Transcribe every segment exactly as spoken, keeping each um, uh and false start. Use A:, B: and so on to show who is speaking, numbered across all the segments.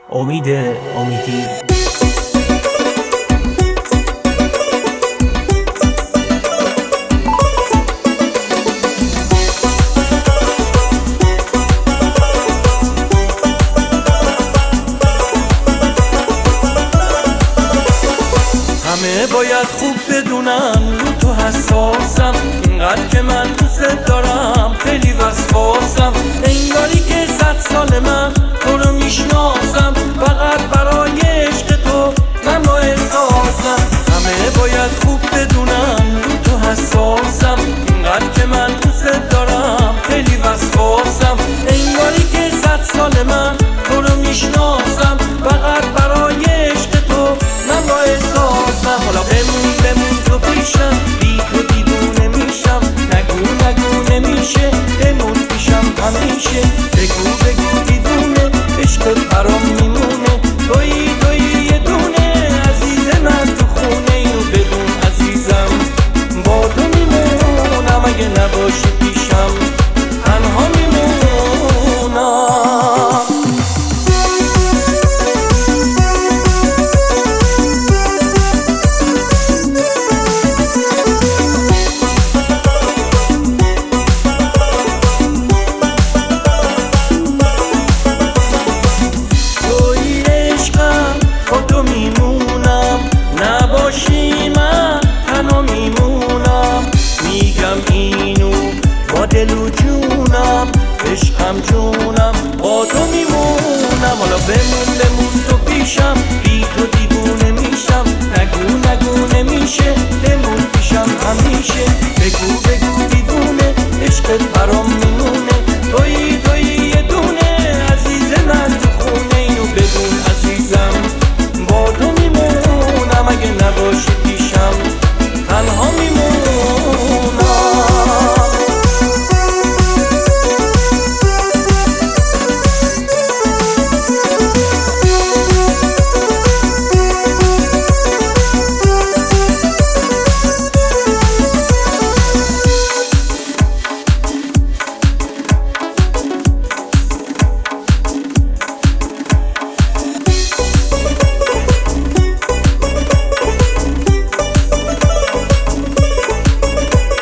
A: امید امیدی.
B: همه باید خوب بدونن رو تو حساسم، اینقدر که من دوست دارم خیلی وسواسم. انگاری که صد سال من تو رو میشناسم، فقط برای عشق تو من با احساسم. همه باید خوب بدونن رو تو حساسم، اینقدر که من دوست دارم خیلی وسواسم. انگاری که صد سال من تو رو میشناسم، فقط برای عشق تو من با احساسم. حالا بمون بمون تو پیشم، بی تو دیوونه میشم. نگو نگو نمیشه، بمون پیشم همیشه. بگو بگو دیوونه، عشقت برام میمونه. تویی تویی یه دونه عزیز من تو خونه. اینو بدون عزیزم، با تو میمونم. اگه نباشی پیشم تنها میمونم. دل و جونم، عشقم جونم، با تو میمونم. حالا بمون بمون تو پیشم، بی تو دیوونه میشم. نگو نگو نمیشه، بمون پیشم همیشه. بگو بگو دیوونه، عشقت برام میمونه. تویی تویی یه دونه عزیز من تو خونه. اینو بدون عزیزم، با تو میمونم. اگه نباشی پیشم تنها میمونم.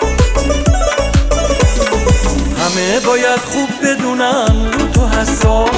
B: همه باید خوب بدونن رو تو حساس